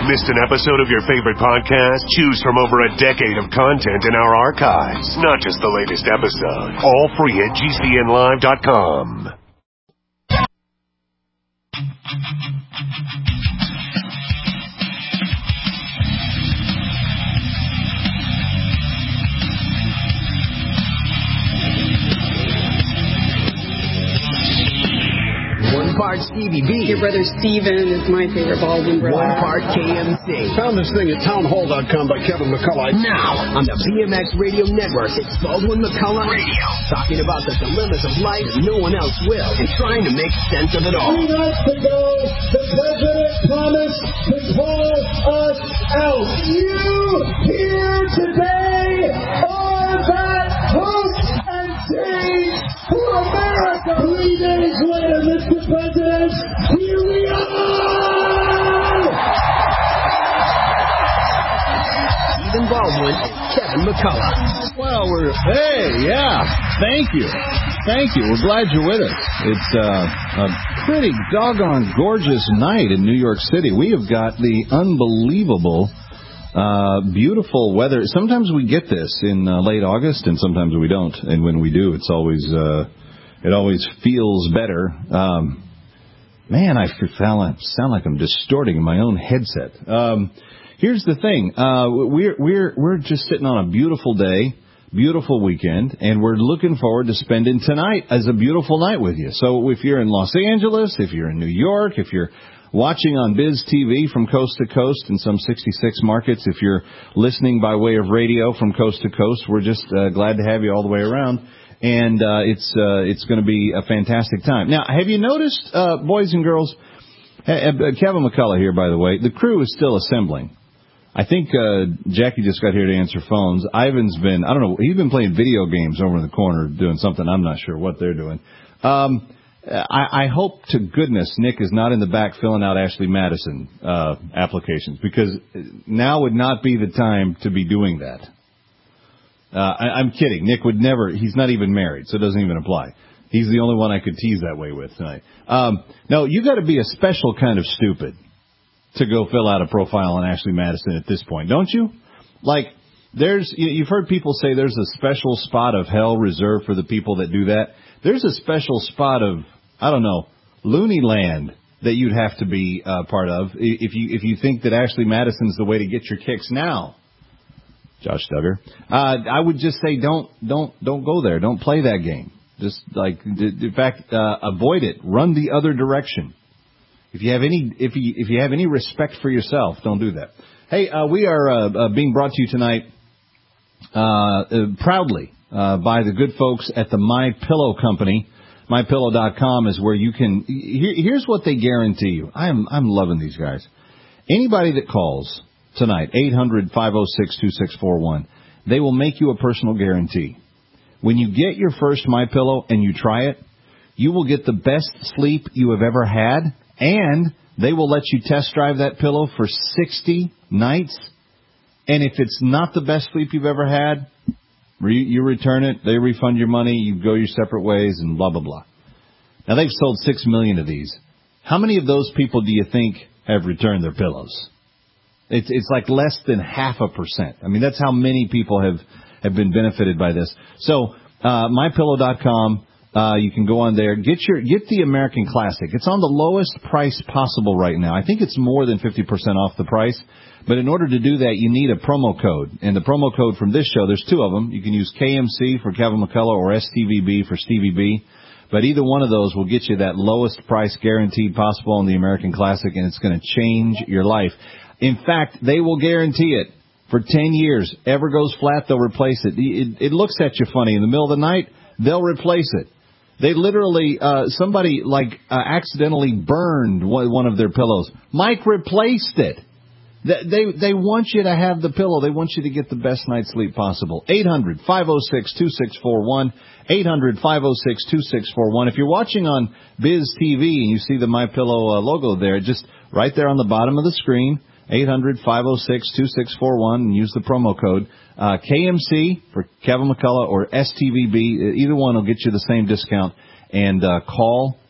Missed an episode of your favorite podcast? Choose from over a decade of content in our archives, not just the latest episode. All free at GCNlive.com. One part Stevie B. Your brother Steven is my favorite Baldwin brother. One part KMC. Found this thing at townhall.com by Kevin McCullough. Now, on the BMX Radio Network, it's Baldwin McCullough Radio. Talking about the dilemmas of life that no one else will, and trying to make sense of it all. 3 nights ago, the president promised to call us out. You here today are that hope and change for America. 3 days later, Mr. President, here we are! Stephen Baldwin and Kevin McCullough. Well, thank you. We're glad you're with us. It's a pretty doggone gorgeous night in New York City. We have got the unbelievable, beautiful weather. Sometimes we get this in late August, and sometimes we don't. And when we do, it's always it always feels better. Man, I sound like I'm distorting in my own headset. Here's the thing: we're just sitting on a beautiful day, beautiful weekend, and we're looking forward to spending tonight as a beautiful night with you. So if you're in Los Angeles, if you're in New York, if you're watching on Biz TV from coast to coast in some 66 markets, if you're listening by way of radio from coast to coast, we're just glad to have you all the way around. And it's going to be a fantastic time. Now, have you noticed, boys and girls, Kevin McCullough here, by the way, the crew is still assembling. I think Jackie just got here to answer phones. Ivan's been, he's been playing video games over in the corner doing something. I'm not sure what they're doing. I hope to goodness Nick is not in the back filling out Ashley Madison applications, because now would not be the time to be doing that. I'm kidding. Nick would never. He's not even married, so it doesn't even apply. He's the only one I could tease that way with tonight. No, you got to be a special kind of stupid to go fill out a profile on Ashley Madison at this point, don't you? Like, you've heard people say there's a special spot of hell reserved for the people that do that. There's a special spot of, Looney Land that you'd have to be part of if you think that Ashley Madison's the way to get your kicks now. Josh Duggar. I would just say don't go there. Don't play that game. Just in fact, avoid it. Run the other direction. If you have any respect for yourself, don't do that. Hey, we are being brought to you tonight proudly by the good folks at the My Pillow Company. MyPillow.com is where you can. Here's what they guarantee you. I'm loving these guys. Anybody that calls tonight, 800-506-2641, they will make you a personal guarantee. When you get your first MyPillow and you try it, you will get the best sleep you have ever had, and they will let you test drive that pillow for 60 nights. And if it's not the best sleep you've ever had, you return it, they refund your money, you go your separate ways, and blah, blah, blah. Now, they've sold 6 million of these. How many of those people do you think have returned their pillows? It's like less than 0.5%. I mean, that's how many people have been benefited by this. So, MyPillow.com, you can go on there. Get the American Classic. It's on the lowest price possible right now. I think it's more than 50% off the price. But in order to do that, you need a promo code. And the promo code from this show, there's 2 of them. You can use KMC for Kevin McCullough or STVB for Stevie B. But either one of those will get you that lowest price guaranteed possible on the American Classic, and it's going to change your life. In fact, they will guarantee it for 10 years. Ever goes flat, they'll replace it. It looks at you funny in the middle of the night, they'll replace it. They literally, somebody accidentally burned one of their pillows. Mike replaced it. They want you to have the pillow. They want you to get the best night's sleep possible. 800-506-2641. 800-506-2641. If you're watching on Biz TV and you see the MyPillow logo there, just right there on the bottom of the screen, 800-506-2641, and use the promo code KMC for Kevin McCullough or STVB. Either one will get you the same discount. And call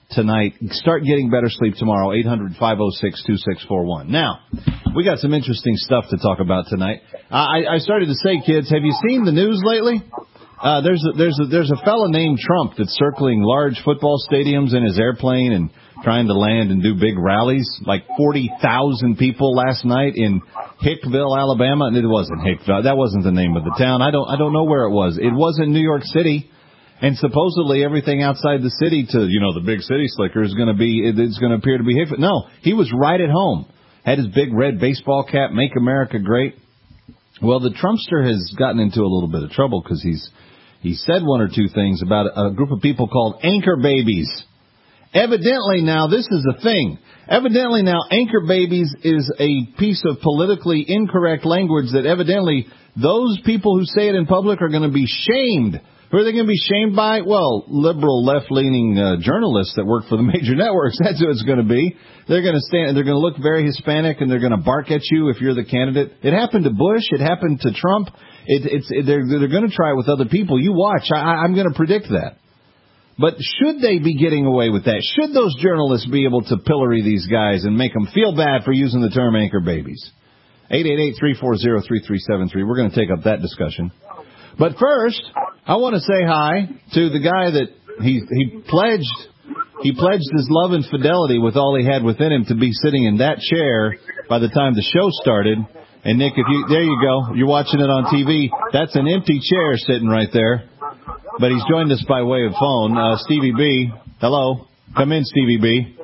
tonight. Start getting better sleep tomorrow. 800-506-2641. Now, we got some interesting stuff to talk about tonight. I started to say, kids, have you seen the news lately? There's a fella named Trump that's circling large football stadiums in his airplane and trying to land and do big rallies. Like 40,000 people last night in Hickville, Alabama. And it wasn't Hickville. That wasn't the name of the town. I don't know where it was. It was in New York City. And supposedly everything outside the city to, the big city slicker is going to appear to be Hickville. No, he was right at home. Had his big red baseball cap, Make America Great. Well, the Trumpster has gotten into a little bit of trouble because he said one or two things about a group of people called anchor babies. Evidently now, this is a thing. Evidently now, anchor babies is a piece of politically incorrect language that evidently those people who say it in public are going to be shamed. Who are they going to be shamed by? Well, liberal, left-leaning journalists that work for the major networks. That's who it's going to be. They're going to stand. They're going to look very Hispanic, and they're going to bark at you if you're the candidate. It happened to Bush. It happened to Trump. They're going to try it with other people. You watch. I'm going to predict that. But should they be getting away with that? Should those journalists be able to pillory these guys and make them feel bad for using the term anchor babies? 888-340-3373. We're going to take up that discussion. But first, I want to say hi to the guy that he pledged his love and fidelity with all he had within him to be sitting in that chair by the time the show started. And Nick, there you go. You're watching it on TV. That's an empty chair sitting right there. But he's joined us by way of phone. Stevie B. Hello. Come in, Stevie B.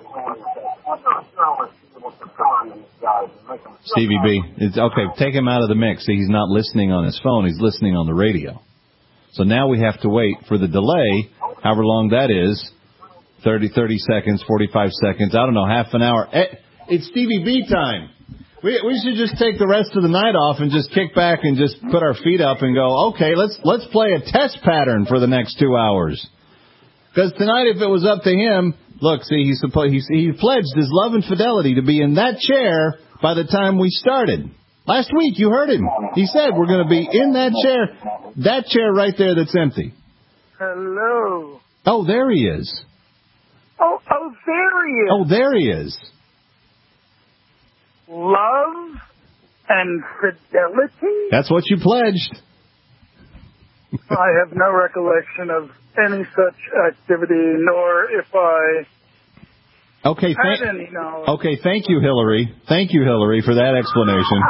Stevie B. Okay, take him out of the mix. See, he's not listening on his phone. He's listening on the radio. So now we have to wait for the delay, however long that is, 30 seconds, 45 seconds, I don't know, half an hour. It's Stevie B time. We should just take the rest of the night off and just kick back and just put our feet up and go, okay, let's play a test pattern for the next 2 hours. Because tonight, if it was up to him, look, see, he pledged his love and fidelity to be in that chair by the time we started. Last week, you heard him. He said we're going to be in that chair right there that's empty. Hello. Oh, there he is. Oh, there he is. Oh, there he is. Love and fidelity? That's what you pledged. I have no recollection of any such activity, nor if I had any knowledge. Okay, thank you, Hillary. Thank you, Hillary, for that explanation.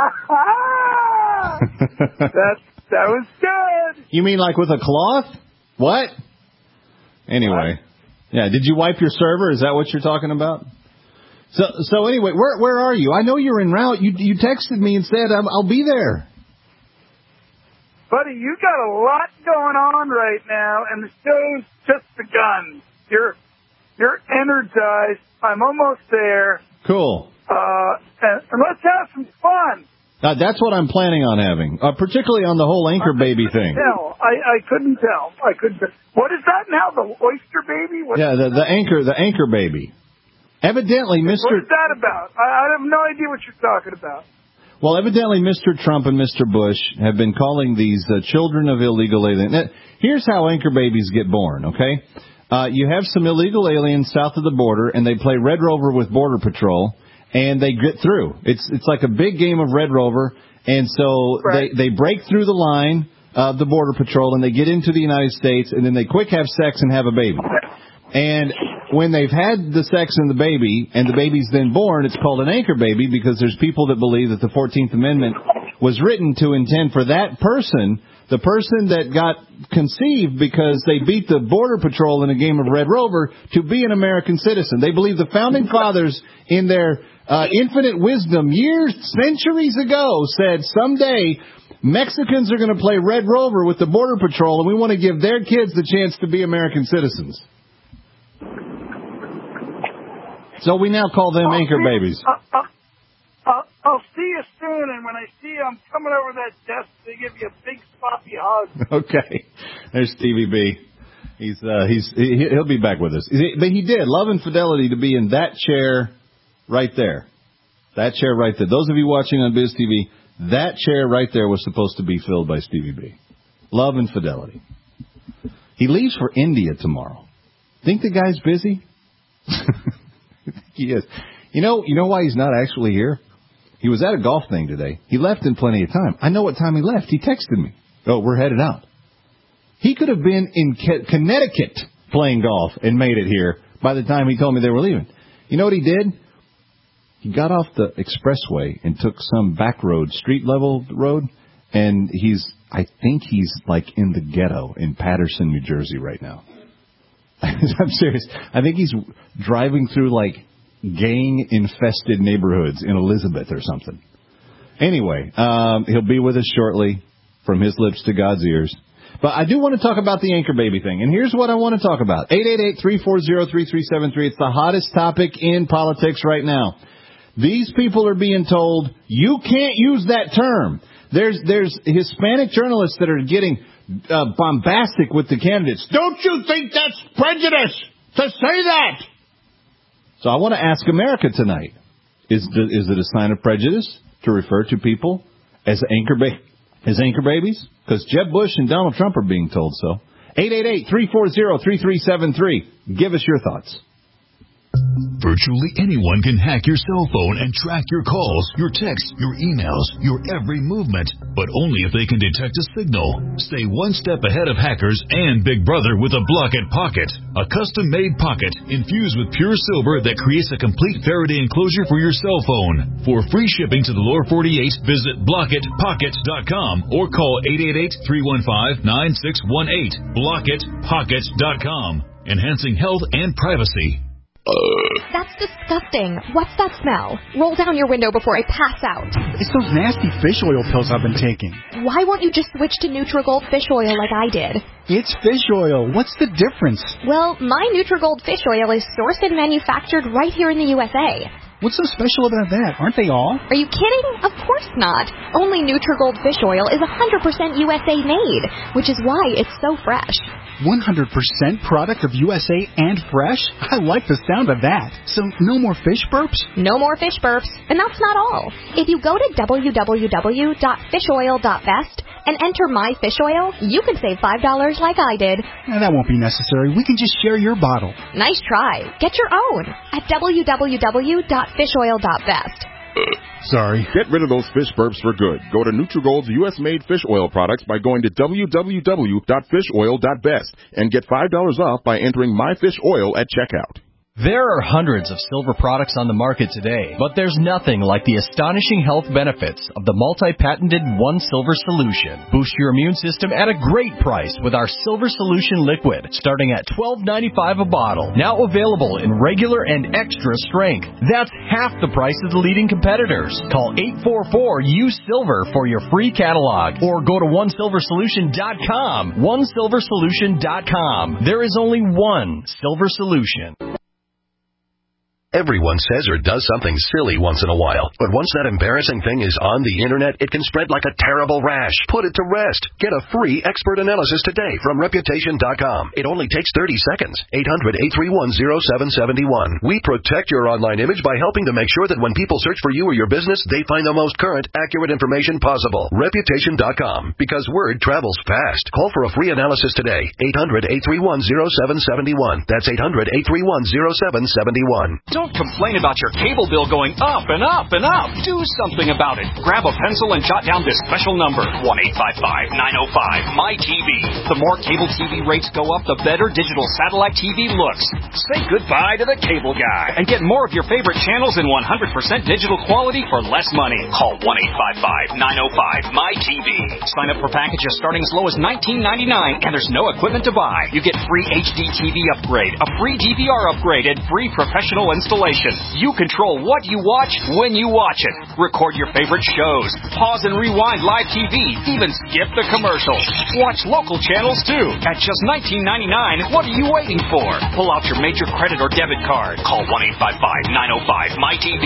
That was good. You mean like with a cloth? What? Anyway. Yeah, did you wipe your server? Is that what you're talking about? So anyway, where are you? I know you're en route. You texted me and said I'll be there. Buddy, you got a lot going on right now, and the show's just begun. You're energized. I'm almost there. Cool. And let's have some fun. That's what I'm planning on having, particularly on the whole anchor baby thing. I couldn't tell. What is that now? The oyster baby? The anchor baby. Evidently, Mr. What is that about? I have no idea what you're talking about. Well, evidently, Mr. Trump and Mr. Bush have been calling these children of illegal aliens. Now, here's how anchor babies get born, okay? You have some illegal aliens south of the border, and they play Red Rover with Border Patrol, and they get through. It's like a big game of Red Rover, and so right. they break through the line of the Border Patrol, and they get into the United States, and then they quick have sex and have a baby. And when they've had the sex and the baby's then born, it's called an anchor baby because there's people that believe that the 14th Amendment was written to intend for that person, the person that got conceived because they beat the Border Patrol in a game of Red Rover, to be an American citizen. They believe the Founding Fathers, in their infinite wisdom, centuries ago, said someday Mexicans are going to play Red Rover with the Border Patrol, and we want to give their kids the chance to be American citizens. So we now call them anchor babies. I'll see you soon, and when I see you, I'm coming over that desk to give you a big sloppy hug. Okay. There's Stevie B. He'll be back with us. But he did love and fidelity to be in that chair right there. That chair right there. Those of you watching on Biz TV, that chair right there was supposed to be filled by Stevie B. Love and fidelity. He leaves for India tomorrow. Think the guy's busy? He is. You know why he's not actually here? He was at a golf thing today. He left in plenty of time. I know what time he left. He texted me. Oh, we're headed out. He could have been in Connecticut playing golf and made it here by the time he told me they were leaving. You know what he did? He got off the expressway and took some back road, street-level road, and I think he's like in the ghetto in Paterson, New Jersey right now. I'm serious. I think he's driving through like gang-infested neighborhoods in Elizabeth or something. Anyway, he'll be with us shortly, from his lips to God's ears. But I do want to talk about the anchor baby thing, and here's what I want to talk about. 888-340-3373. It's the hottest topic in politics right now. These people are being told, you can't use that term. There's Hispanic journalists that are getting bombastic with the candidates. Don't you think that's prejudice to say that? So I want to ask America tonight, is it a sign of prejudice to refer to people as anchor babies? Because Jeb Bush and Donald Trump are being told so. 888-340-3373. Give us your thoughts. Virtually anyone can hack your cell phone and track your calls, your texts, your emails, your every movement, but only if they can detect a signal. Stay one step ahead of hackers and Big Brother with a Blockit Pocket, a custom-made pocket infused with pure silver that creates a complete Faraday enclosure for your cell phone. For free shipping to the lower 48, visit BlockitPockets.com or call 888-315-9618. BlockitPockets.com, enhancing health and privacy. That's disgusting. What's that smell? Roll down your window before I pass out. It's those nasty fish oil pills I've been taking. Why won't you just switch to Nutrigold fish oil like I did? It's fish oil. What's the difference? Well, my Nutrigold fish oil is sourced and manufactured right here in the USA. What's so special about that? Aren't they all? Are you kidding? Of course not. Only Nutrigold fish oil is 100% USA made, which is why it's so fresh. 100% product of USA and fresh? I like the sound of that. So no more fish burps? No more fish burps. And that's not all. If you go to www.fishoil.best and enter my fish oil, you can save $5 like I did. That won't be necessary. We can just share your bottle. Nice try. Get your own at www.fishoil.best. Sorry. Get rid of those fish burps for good. Go to Nutrigold's U.S.-made fish oil products by going to www.fishoil.best and get $5 off by entering My Fish Oil at checkout. There are hundreds of silver products on the market today, but there's nothing like the astonishing health benefits of the multi-patented One Silver Solution. Boost your immune system at a great price with our Silver Solution Liquid, starting at $12.95 a bottle. Now available in regular and extra strength. That's half the price of the leading competitors. Call 844-U-SILVER for your free catalog, or go to OneSilverSolution.com. OneSilverSolution.com. There is only one Silver Solution. Everyone says or does something silly once in a while, but once that embarrassing thing is on the internet, it can spread like a terrible rash. Put it to rest. Get a free expert analysis today from Reputation.com. It only takes 30 seconds. 800-831-0771. We protect your online image by helping to make sure that when people search for you or your business, they find the most current, accurate information possible. Reputation.com, because word travels fast. Call for a free analysis today. 800-831-0771. That's 800-831-0771. Don't complain about your cable bill going up and up and up. Do something about it. Grab a pencil and jot down this special number, 1-855-905-MY-TV. The more cable TV rates go up, the better digital satellite TV looks. Say goodbye to the cable guy and get more of your favorite channels in 100% digital quality for less money. Call 1-855-905-MY-TV. Sign up for packages starting as low as $19.99, and there's no equipment to buy. You get free HD TV upgrade, a free DVR upgrade, and free professional installation. You control what you watch when you watch it. Record your favorite shows. Pause and rewind live TV. Even skip the commercials. Watch local channels too. At just $19.99, what are you waiting for? Pull out your major credit or debit card. Call 1-855-905-MY-TV.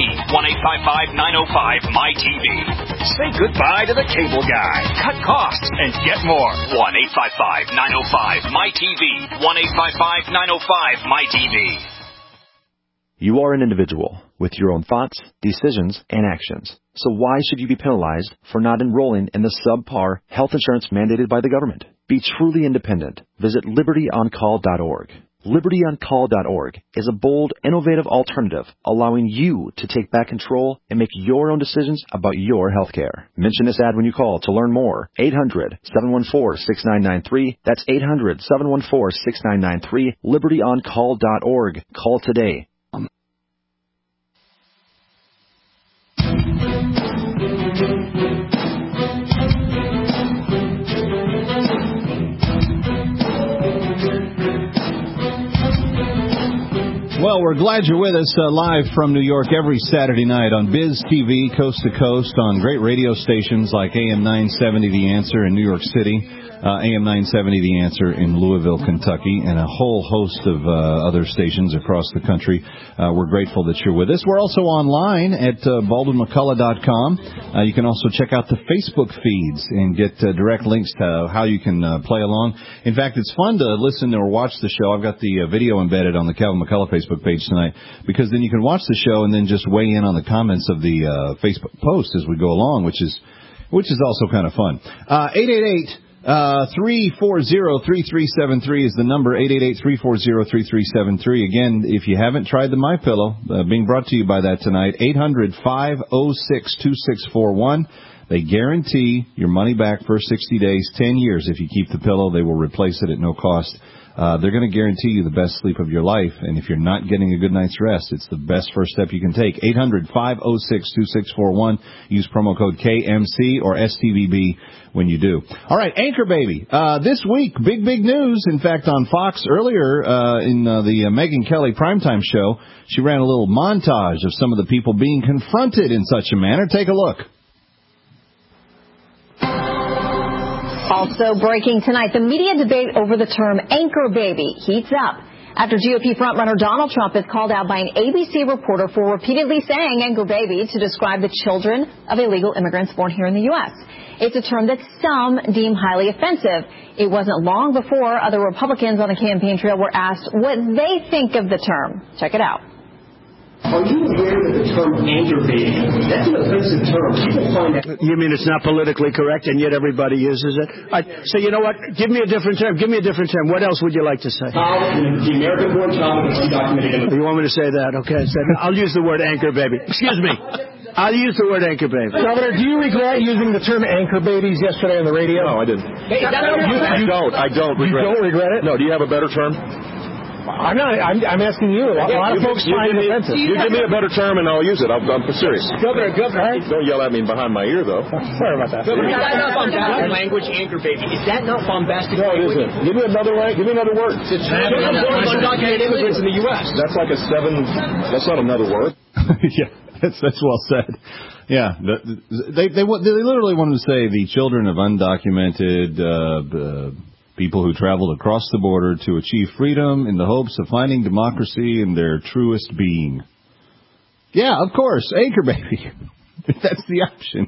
1-855-905-MY-TV. Say goodbye to the cable guy. Cut costs and get more. 1-855-905-MY-TV. 1-855-905-MY-TV. You are an individual with your own thoughts, decisions, and actions. So why should you be penalized for not enrolling in the subpar health insurance mandated by the government? Be truly independent. Visit libertyoncall.org. LibertyOnCall.org is a bold, innovative alternative allowing you to take back control and make your own decisions about your health care. Mention this ad when you call to learn more. 800-714-6993. That's 800-714-6993. LibertyOnCall.org. Call today. Well, we're glad you're with us live from New York every Saturday night on Biz TV, coast to coast, on great radio stations like AM 970 The Answer in New York City, AM 970 The Answer in Louisville, Kentucky, and a whole host of other stations across the country. We're grateful that you're with us. We're also online at BaldwinMcCullough.com. You can also check out the Facebook feeds and get direct links to how you can play along. In fact, it's fun to listen or watch the show. I've got the video embedded on the Calvin McCullough Facebook page tonight, because then you can watch the show and then just weigh in on the comments of the Facebook post as we go along, which is also kind of fun. 888-340-3373 is the number. 888-340-3373. Again, if you haven't tried the MyPillow, being brought to you by that tonight, 800-506-2641. They guarantee your money back for 60 days, 10 years. If you keep the pillow, they will replace it at no cost. They're going to guarantee you the best sleep of your life, and if you're not getting a good night's rest, it's the best first step you can take. 800-506-2641. Use promo code KMC or STVB when you do. All right, Anchor Baby. This week, big news. In fact, on Fox earlier in the Megyn Kelly primetime show, she ran a little montage of some of the people being confronted in such a manner. Take a look. Also breaking tonight, the media debate over the term anchor baby heats up after GOP frontrunner Donald Trump is called out by an ABC reporter for repeatedly saying anchor baby to describe the children of illegal immigrants born here in the U.S. It's a term that some deem highly offensive. It wasn't long before other Republicans on the campaign trail were asked what they think of the term. Check it out. Are you aware that the term anchor baby, that's an offensive term? People find that... You mean it's not politically correct and yet everybody uses it? So you know what? Give me a different term. What else would you like to say? The American-born child of undocumented immigrants. You want me to say that? Okay. I'll use the word anchor baby. Excuse me. I'll use the word anchor baby. Governor, do you regret using the term anchor babies yesterday on the radio? No, I didn't. I don't regret it. You don't regret it? No. Do you have a better term? I'm not. I'm asking you. A lot of folks find it offensive. You give me a better term and I'll use it. I'm serious. Governor. Don't yell at me behind my ear, though. Sorry about that. Governor, is that not bombastic language, anchor baby? Is that not bombastic language? No, it isn't. Give me another word. It's undocumented immigrants in the U.S. That's like that's not another word. Yeah, that's well said. Yeah, they literally wanted to say the children of undocumented people who traveled across the border to achieve freedom in the hopes of finding democracy in their truest being. Yeah, of course, anchor baby. That's the option.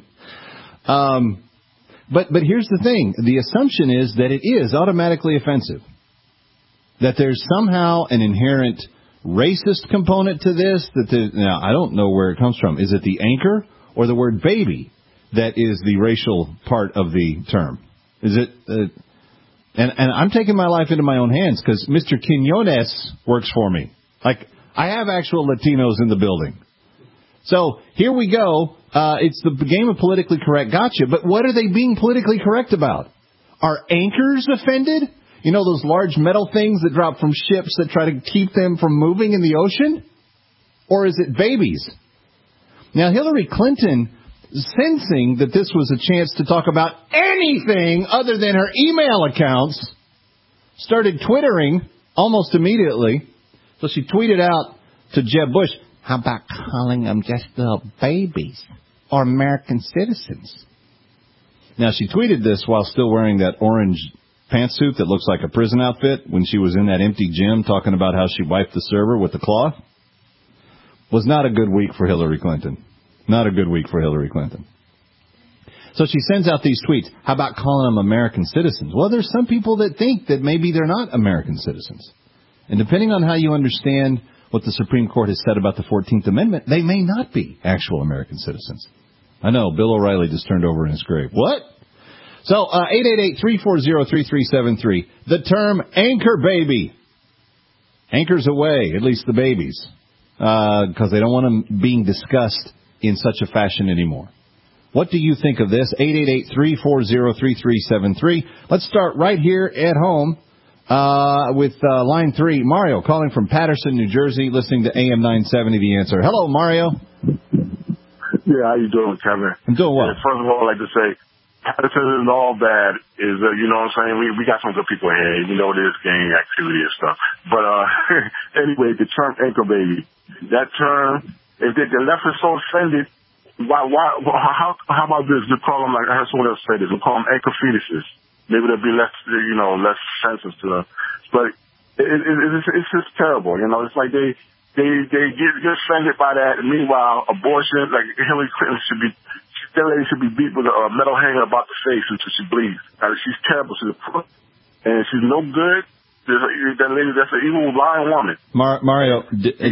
But here's the thing. The assumption is that it is automatically offensive. That there's somehow an inherent racist component to this. Now, I don't know where it comes from. Is it the anchor or the word baby that is the racial part of the term? Is it... And I'm taking my life into my own hands because Mr. Quinones works for me. Like, I have actual Latinos in the building. So here we go. It's the game of politically correct gotcha. But what are they being politically correct about? Are anchors offended? You know, those large metal things that drop from ships that try to keep them from moving in the ocean? Or is it babies? Now, Hillary Clinton, sensing that this was a chance to talk about anything other than her email accounts, started twittering almost immediately. So she tweeted out to Jeb Bush, how about calling them just little babies or American citizens? Now, she tweeted this while still wearing that orange pantsuit that looks like a prison outfit when she was in that empty gym talking about how she wiped the server with the cloth. Was not a good week for Hillary Clinton. Not a good week for Hillary Clinton. So she sends out these tweets. How about calling them American citizens? Well, there's some people that think that maybe they're not American citizens. And depending on how you understand what the Supreme Court has said about the 14th Amendment, they may not be actual American citizens. I know, Bill O'Reilly just turned over in his grave. What? So, 888-340-3373. The term anchor baby. Anchors away, at least the babies, because they don't want them being discussed in such a fashion anymore. What do you think of this? 888-340-3373. Let's start right here at home with line 3. Mario calling from Patterson, New Jersey, listening to AM 970, The Answer. Hello, Mario. Yeah, how you doing, Kevin? I'm doing well. First of all, I'd like to say, Patterson isn't all bad. You know what I'm saying? We got some good people here. You know, there's gang activity and stuff. But anyway, the term anchor baby, that term, if the left is so offended, how about this? We call them, like I heard someone else say this, we call them anchor fetuses. Maybe there'll be less senses to them. But it's just terrible. You know, it's like they get offended by that. And meanwhile, abortion, like Hillary Clinton that lady should be beat with a metal hanger about the face until she bleeds. She's terrible. She's a crook, and she's no good. That lady, that's an evil, lying woman. Mario,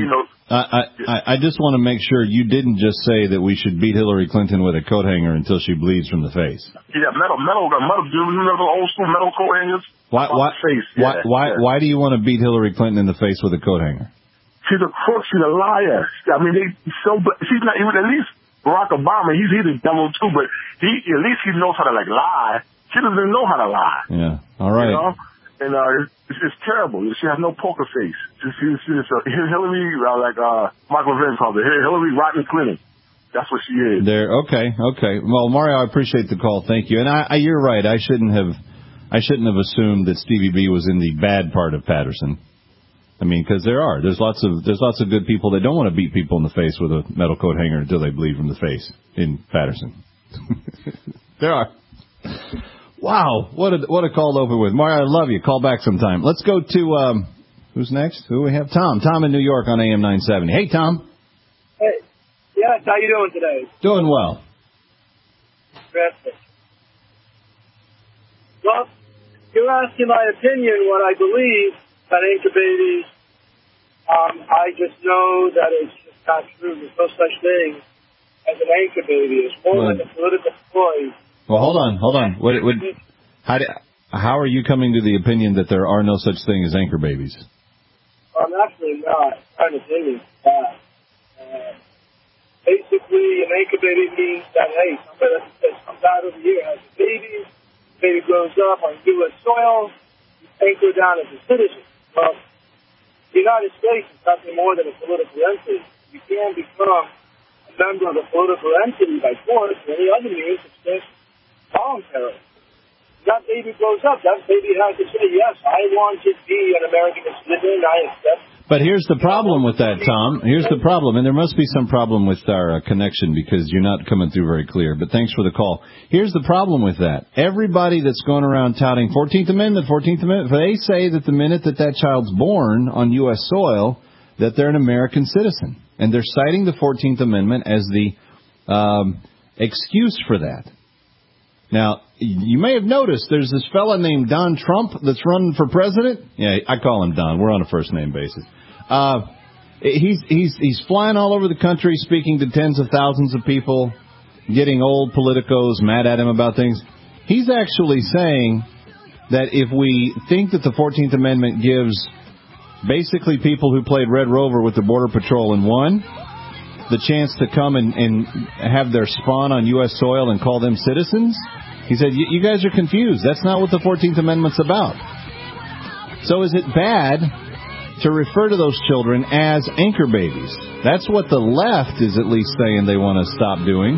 I just want to make sure you didn't just say that we should beat Hillary Clinton with a coat hanger until she bleeds from the face. Yeah, metal, old school metal coat hangers. Why do you want to beat Hillary Clinton in the face with a coat hanger? She's a crook. She's a liar. I mean, she's not even, at least Barack Obama, he's a devil too, but at least he knows how to lie. She doesn't know how to lie. Yeah. All right. You know? And it's terrible. She has no poker face. She's Hillary, like Michael Levin called it, Hillary Rotten Clinton. That's what she is. Okay. Well, Mario, I appreciate the call. Thank you. And you're right. I shouldn't have assumed that Stevie B was in the bad part of Patterson. I mean, because there's lots of good people that don't want to beat people in the face with a metal coat hanger until they bleed from the face in Patterson. There are. Wow, what a call to open with. Mario, I love you. Call back sometime. Let's go to, who's next? Who we have? Tom. Tom in New York on AM 970. Hey, Tom. Hey. Yes, how you doing today? Doing well. Fantastic. Well, you're asking my opinion, what I believe about anchor babies. I just know that it's just not true. There's no such thing as an anchor baby. It's more like a political ploy. Well, hold on. How are you coming to the opinion that there are no such thing as anchor babies? I'm actually not trying to think of that. Basically, an anchor baby means that, hey, somebody that comes out over here has a baby, the baby grows up on U.S. soil, you anchor down as a citizen. Well, the United States is nothing more than a political entity. You can become a member of a political entity by force or any other means. It's just voluntary. That baby grows up. That baby has to say, yes, I want to be an American citizen. I accept. But here's the problem with that, Tom. Here's the problem, and there must be some problem with our connection because you're not coming through very clear. But thanks for the call. Here's the problem with that. Everybody that's going around touting 14th Amendment, they say that the minute that child's born on U.S. soil, that they're an American citizen. And they're citing the 14th Amendment as the excuse for that. Now, you may have noticed there's this fella named Don Trump that's running for president. Yeah, I call him Don. We're on a first-name basis. He's flying all over the country, speaking to tens of thousands of people, getting old politicos mad at him about things. He's actually saying that if we think that the 14th Amendment gives basically people who played Red Rover with the Border Patrol and won the chance to come and have their spawn on U.S. soil and call them citizens, he said, you guys are confused. That's not what the 14th Amendment's about. So is it bad to refer to those children as anchor babies? That's what the left is at least saying they want to stop doing.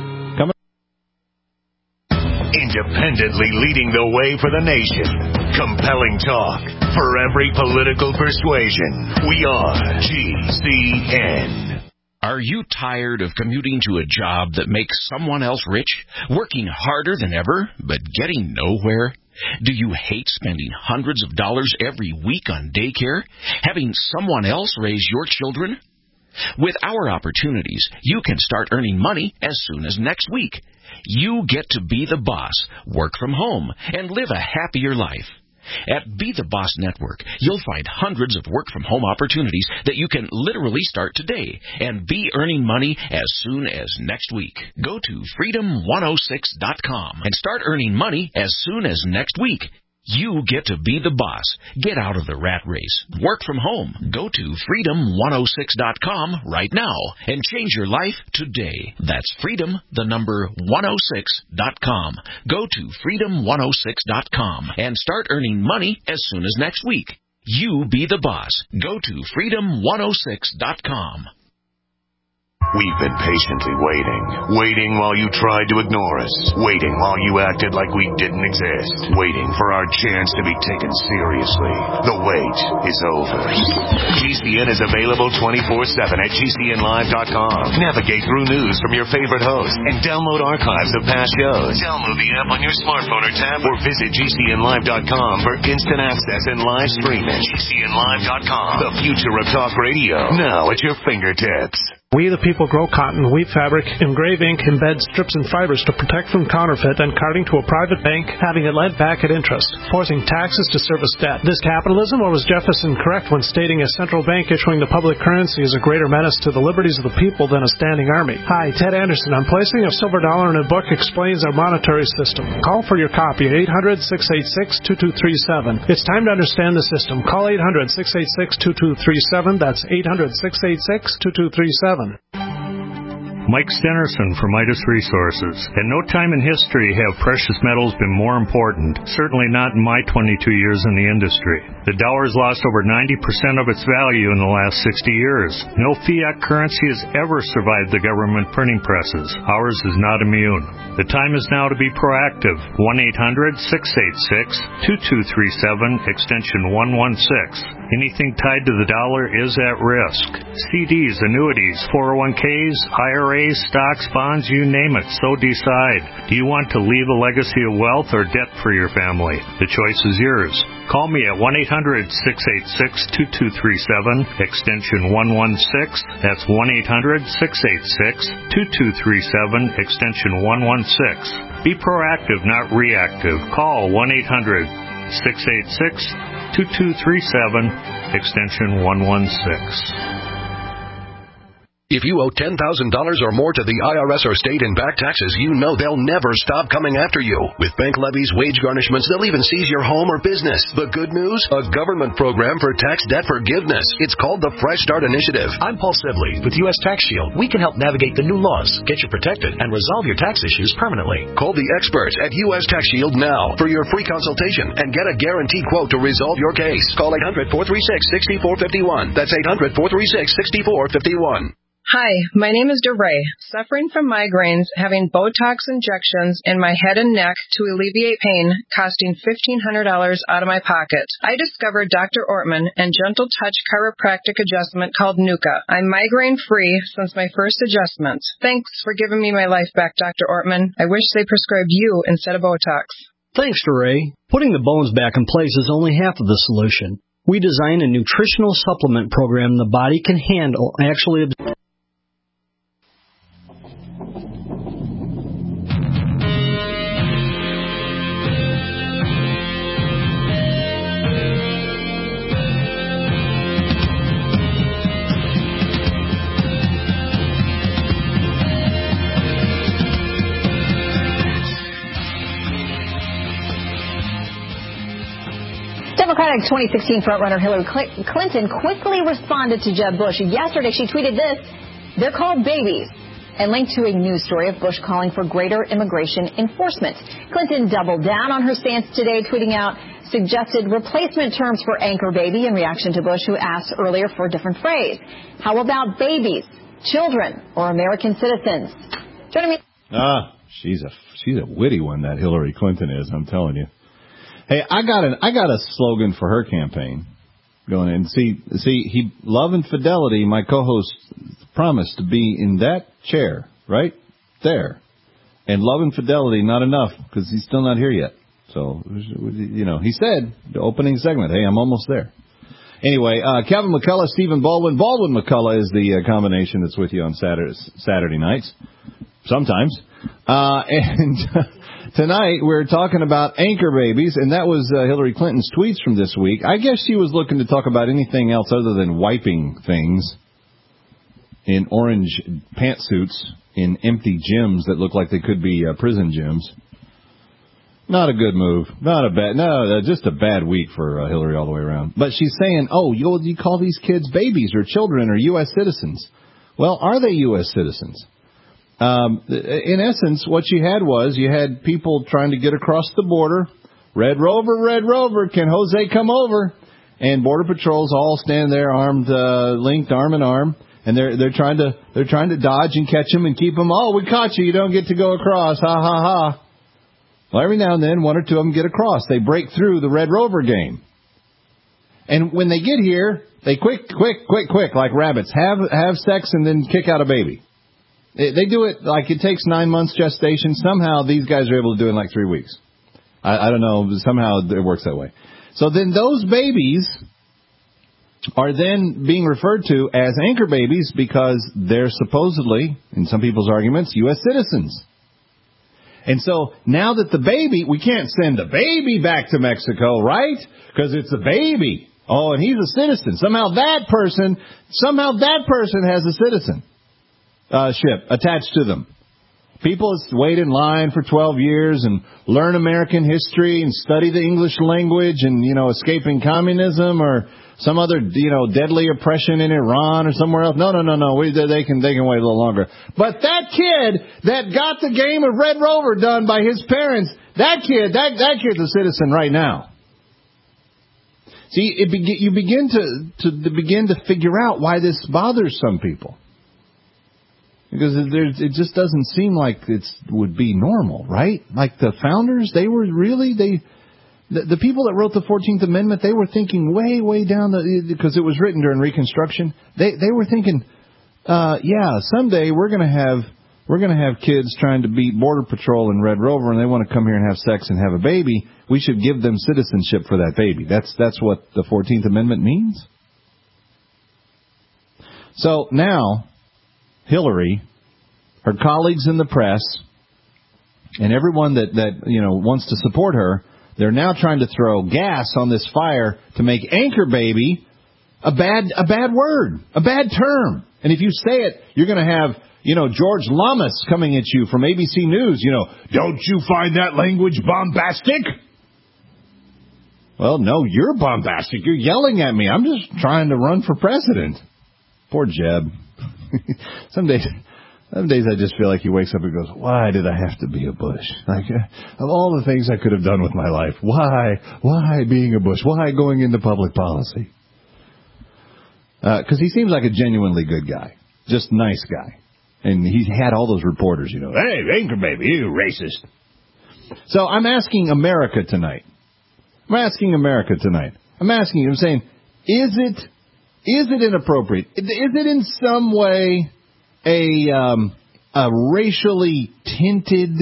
Independently leading the way for the nation. Compelling talk for every political persuasion. We are GCN. Are you tired of commuting to a job that makes someone else rich, working harder than ever, but getting nowhere? Do you hate spending hundreds of dollars every week on daycare, having someone else raise your children? With our opportunities, you can start earning money as soon as next week. You get to be the boss, work from home, and live a happier life. At Be the Boss Network, you'll find hundreds of work-from-home opportunities that you can literally start today and be earning money as soon as next week. Go to freedom106.com and start earning money as soon as next week. You get to be the boss. Get out of the rat race. Work from home. Go to freedom106.com right now and change your life today. That's freedom106.com. Go to freedom106.com and start earning money as soon as next week. You be the boss. Go to freedom106.com. We've been patiently waiting while you tried to ignore us, waiting while you acted like we didn't exist, waiting for our chance to be taken seriously. The wait is over. GCN is available 24/7 at GCNlive.com. Navigate through news from your favorite hosts and download archives of past shows. Download the app on your smartphone or tab or visit GCNlive.com for instant access and live streaming. GCNlive.com, the future of talk radio, now at your fingertips. We the people grow cotton, weave fabric, engrave ink, embed strips and fibers to protect from counterfeit and carting to a private bank, having it lent back at interest, forcing taxes to service debt. This capitalism, or was Jefferson correct when stating a central bank issuing the public currency is a greater menace to the liberties of the people than a standing army? Hi, Ted Anderson. I'm placing a silver dollar in a book explains our monetary system. Call for your copy at 800-686-2237. It's time to understand the system. Call 800-686-2237. That's 800-686-2237. Mike Stenerson from Midas Resources. At no time in history have precious metals been more important, certainly not in my 22 years in the industry. The dollar has lost over 90% of its value in the last 60 years. No fiat currency has ever survived the government printing presses. Ours is not immune. The time is now to be proactive. 1-800-686-2237, extension 116. Anything tied to the dollar is at risk. CDs, annuities, 401ks, IRAs, stocks, bonds, you name it, so decide. Do you want to leave a legacy of wealth or debt for your family? The choice is yours. Call me at 1-800-686-2237, extension 116. That's 1-800-686-2237, extension 116. Be proactive, not reactive. Call 1-800-686-2237, extension 116. If you owe $10,000 or more to the IRS or state in back taxes, you know they'll never stop coming after you. With bank levies, wage garnishments, they'll even seize your home or business. The good news? A government program for tax debt forgiveness. It's called the Fresh Start Initiative. I'm Paul Sibley with U.S. Tax Shield. We can help navigate the new laws, get you protected, and resolve your tax issues permanently. Call the experts at U.S. Tax Shield now for your free consultation and get a guaranteed quote to resolve your case. Call 800-436-6451. That's 800-436-6451. Hi, my name is DeRay. Suffering from migraines, having Botox injections in my head and neck to alleviate pain, costing $1,500 out of my pocket. I discovered Dr. Ortman and Gentle Touch chiropractic adjustment called Nuka. I'm migraine-free since my first adjustment. Thanks for giving me my life back, Dr. Ortman. I wish they prescribed you instead of Botox. Thanks, DeRay. Putting the bones back in place is only half of the solution. We designed a nutritional supplement program the body can handle, actually. Democratic 2016 frontrunner Hillary Clinton quickly responded to Jeb Bush. Yesterday, she tweeted this: "They're called babies," and linked to a news story of Bush calling for greater immigration enforcement. Clinton doubled down on her stance today, tweeting out suggested replacement terms for anchor baby in reaction to Bush, who asked earlier for a different phrase. How about babies, children, or American citizens? Joining me. She's a witty one, that Hillary Clinton is, I'm telling you. Hey, I got a slogan for her campaign going in. See, Love and Fidelity, my co-host, promised to be in that chair right there. And Love and Fidelity, not enough, because he's still not here yet. So, he said, the opening segment, hey, I'm almost there. Anyway, Kevin McCullough, Stephen Baldwin. Baldwin McCullough is the combination that's with you on Saturday nights, sometimes. And tonight we're talking about anchor babies, and that was Hillary Clinton's tweets from this week. I guess she was looking to talk about anything else other than wiping things in orange pantsuits in empty gyms that look like they could be prison gyms. Not a good move. Just a bad week for Hillary all the way around. But she's saying, you call these kids babies or children or U.S. citizens. Well, are they U.S. citizens? In essence, what you had people trying to get across the border. Red Rover, can Jose come over? And Border Patrol's all standing there, armed, linked arm in arm, and they're trying to dodge and catch him and keep him. Oh, we caught you! You don't get to go across. Ha ha ha! Well, every now and then, one or two of them get across. They break through the Red Rover game, and when they get here, they quick, like rabbits, have sex and then kick out a baby. They do it like it takes 9 months gestation. Somehow these guys are able to do it in like 3 weeks. I don't know. Somehow it works that way. So then those babies are then being referred to as anchor babies because they're supposedly, in some people's arguments, U.S. citizens. And so now that we can't send the baby back to Mexico, right? Because it's a baby. Oh, and he's a citizen. Somehow that person has a citizenship attached to them. People wait in line for 12 years and learn American history and study the English language and, escaping communism or some other, deadly oppression in Iran or somewhere else. No. They can wait a little longer. But that kid that got the game of Red Rover done by his parents, that kid's a citizen right now. See, you begin to figure out why this bothers some people. Because it just doesn't seem like it would be normal, right? Like the founders, they were really, the people that wrote the 14th Amendment, they were thinking way down because it was written during Reconstruction. They were thinking, someday we're going to have kids trying to beat Border Patrol and Red Rover, and they want to come here and have sex and have a baby. We should give them citizenship for that baby. That's what the 14th Amendment means. So now, Hillary, her colleagues in the press, and everyone that wants to support her, they're now trying to throw gas on this fire to make anchor baby a bad word, a bad term. And if you say it, you're going to have, George Lamas coming at you from ABC News. Don't you find that language bombastic? Well, no, you're bombastic. You're yelling at me. I'm just trying to run for president. Poor Jeb. Some days I just feel like he wakes up and goes, why did I have to be a Bush? Like, of all the things I could have done with my life, why being a Bush? Why going into public policy? Because he seems like a genuinely good guy. Just nice guy. And he had all those reporters, hey, anchor baby, you racist. So I'm asking America tonight. I'm saying, is it inappropriate? Is it in some way a racially tinted,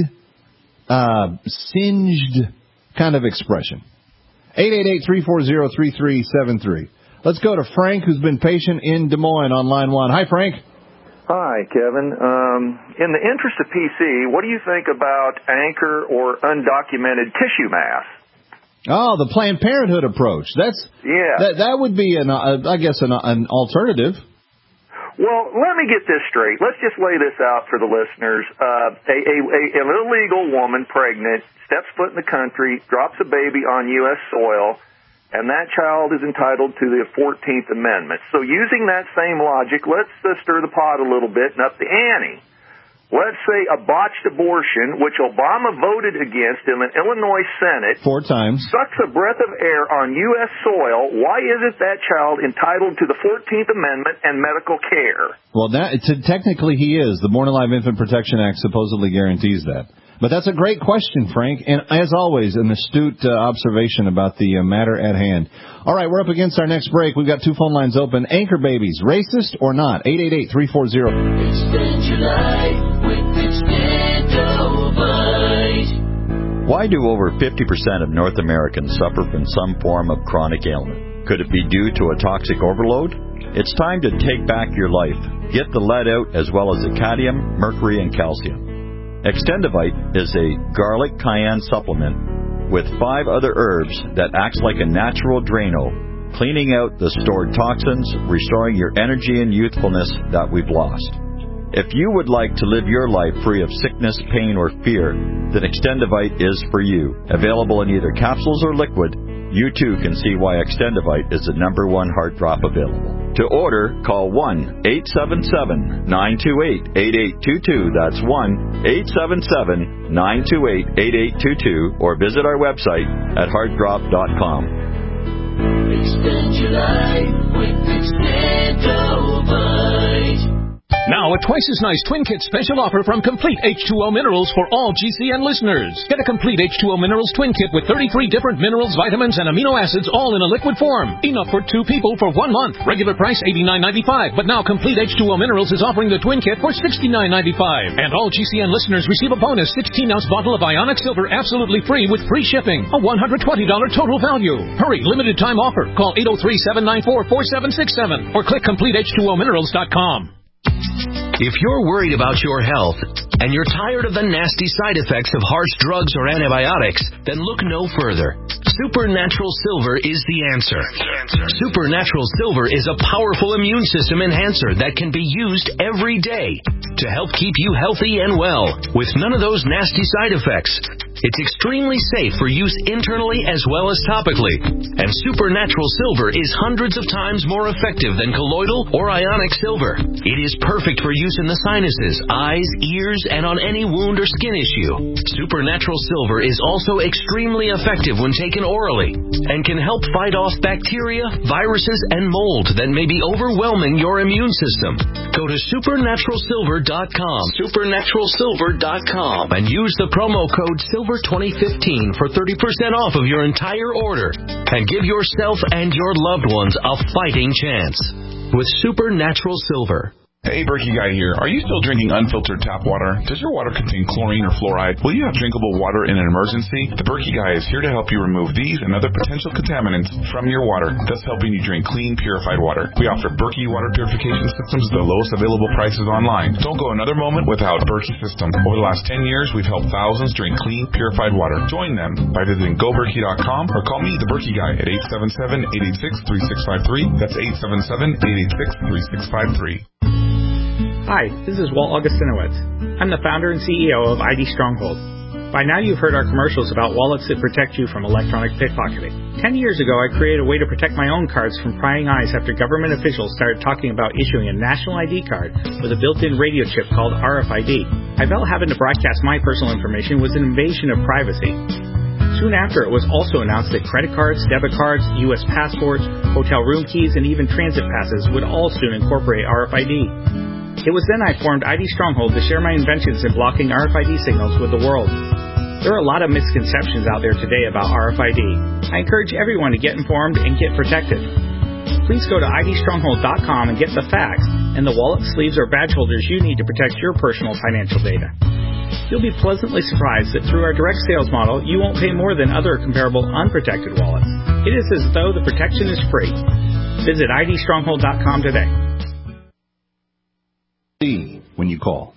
singed kind of expression? 888-340-3373. Let's go to Frank, who's been patient in Des Moines on line 1. Hi, Frank. Hi, Kevin. In the interest of PC, what do you think about anchor or undocumented tissue mass? Oh, the Planned Parenthood approach. That would be an alternative. Well, let me get this straight. Let's just lay this out for the listeners. An illegal woman, pregnant, steps foot in the country, drops a baby on U.S. soil, and that child is entitled to the 14th Amendment. So using that same logic, let's stir the pot a little bit and up the ante. Let's say a botched abortion, which Obama voted against in the Illinois Senate, 4 times, sucks a breath of air on U.S. soil. Why isn't that child entitled to the 14th Amendment and medical care? Well, technically he is. The Born Alive Infant Protection Act supposedly guarantees that. But that's a great question, Frank, and as always, an astute observation about the matter at hand. All right, we're up against our next break. We've got 2 phone lines open. Anchor babies, racist or not? 888-340. Extend your life with Extendovite. Why do over 50% of North Americans suffer from some form of chronic ailment? Could it be due to a toxic overload? It's time to take back your life. Get the lead out as well as the cadmium, mercury, and calcium. Extendovite is a garlic cayenne supplement with 5 other herbs that acts like a natural Drano, cleaning out the stored toxins, restoring your energy and youthfulness that we've lost. If you would like to live your life free of sickness, pain, or fear, then Extendivite is for you. Available in either capsules or liquid, you too can see why Extendivite is the #1 heart drop available. To order, call 1-877-928-8822. That's 1-877-928-8822. Or visit our website at heartdrop.com. Extend your life with Extendivite. Now, a twice as nice Twin Kit special offer from Complete H2O Minerals for all GCN listeners. Get a Complete H2O Minerals Twin Kit with 33 different minerals, vitamins, and amino acids all in a liquid form. Enough for 2 people for 1 month. Regular price $89.95, but now Complete H2O Minerals is offering the Twin Kit for $69.95. And all GCN listeners receive a bonus 16-ounce bottle of Ionic Silver absolutely free with free shipping. A $120 total value. Hurry, limited time offer. Call 803-794-4767 or click CompleteH2OMinerals.com. If you're worried about your health and you're tired of the nasty side effects of harsh drugs or antibiotics, then look no further. Supernatural Silver is the answer. Supernatural Silver is a powerful immune system enhancer that can be used every day to help keep you healthy and well with none of those nasty side effects. It's extremely safe for use internally as well as topically. And Supernatural Silver is hundreds of times more effective than colloidal or ionic silver. It is perfect for use in the sinuses, eyes, ears, and on any wound or skin issue. Supernatural Silver is also extremely effective when taken orally and can help fight off bacteria, viruses, and mold that may be overwhelming your immune system. Go to supernaturalsilver.com, supernaturalsilver.com, and use the promo code SILVER2015 for 30% off of your entire order and give yourself and your loved ones a fighting chance with Supernatural Silver. Hey, Berkey Guy here. Are you still drinking unfiltered tap water? Does your water contain chlorine or fluoride? Will you have drinkable water in an emergency? The Berkey Guy is here to help you remove these and other potential contaminants from your water, thus helping you drink clean, purified water. We offer Berkey water purification systems at the lowest available prices online. Don't go another moment without Berkey system. Over the last 10 years, we've helped thousands drink clean, purified water. Join them by visiting GoBerkey.com or call me, the Berkey Guy, at 877-886-3653. That's 877-886-3653. Hi, this is Walt Augustinowitz. I'm the founder and CEO of ID Stronghold. By now you've heard our commercials about wallets that protect you from electronic pickpocketing. 10 years ago, I created a way to protect my own cards from prying eyes after government officials started talking about issuing a national ID card with a built-in radio chip called RFID. I felt having to broadcast my personal information was an invasion of privacy. Soon after, it was also announced that credit cards, debit cards, U.S. passports, hotel room keys, and even transit passes would all soon incorporate RFID. It was then I formed ID Stronghold to share my inventions in blocking RFID signals with the world. There are a lot of misconceptions out there today about RFID. I encourage everyone to get informed and get protected. Please go to idstronghold.com and get the facts and the wallet, sleeves, or badge holders you need to protect your personal financial data. You'll be pleasantly surprised that through our direct sales model, you won't pay more than other comparable unprotected wallets. It is as though the protection is free. Visit idstronghold.com today. When you call.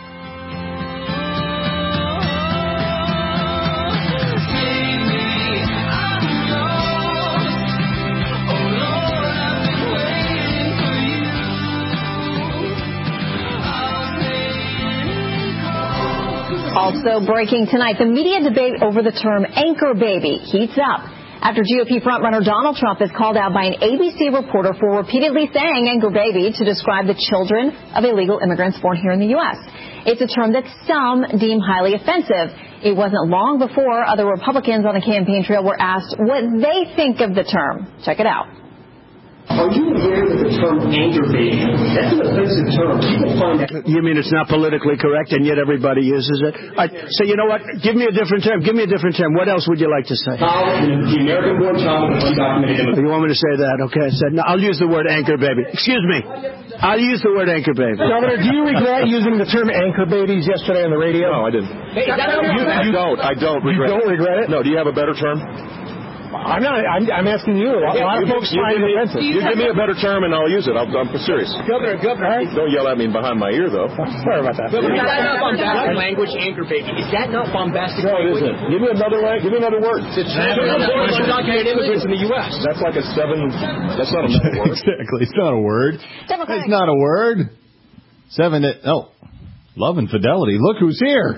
Also breaking tonight, the media debate over the term anchor baby heats up after GOP frontrunner Donald Trump is called out by an ABC reporter for repeatedly saying anchor baby to describe the children of illegal immigrants born here in the U.S. It's a term that some deem highly offensive. It wasn't long before other Republicans on the campaign trail were asked what they think of the term. Check it out. Are you aware that the term anchor baby, that's an offensive term. People find that. You mean it's not politically correct and yet everybody uses it? So you know what? Give me a different term. Give me a different term. What else would you like to say? The American-born child of undocumented immigrants. You want me to say that? Okay, I said, no, I'll use the word anchor baby. Excuse me. I'll use the word anchor baby. Governor, do you regret using the term anchor babies yesterday on the radio? No, I didn't. Hey, you don't. I don't regret it. You don't regret it? No, do you have a better term? I'm not. I'm asking you. A lot of folks find it offensive. You give me a better term and I'll use it. I'm serious. Governor. Don't yell at me behind my ear, though. Sorry about that. Governor, is that not bombastic language, anchor baby? Is that not bombastic language? No, it isn't. Give me another word. It's undocumented immigrants in the U.S. That's like a 7. That's not a word. Exactly. It's not a word. It's not a word. Love and Fidelity. Look who's here.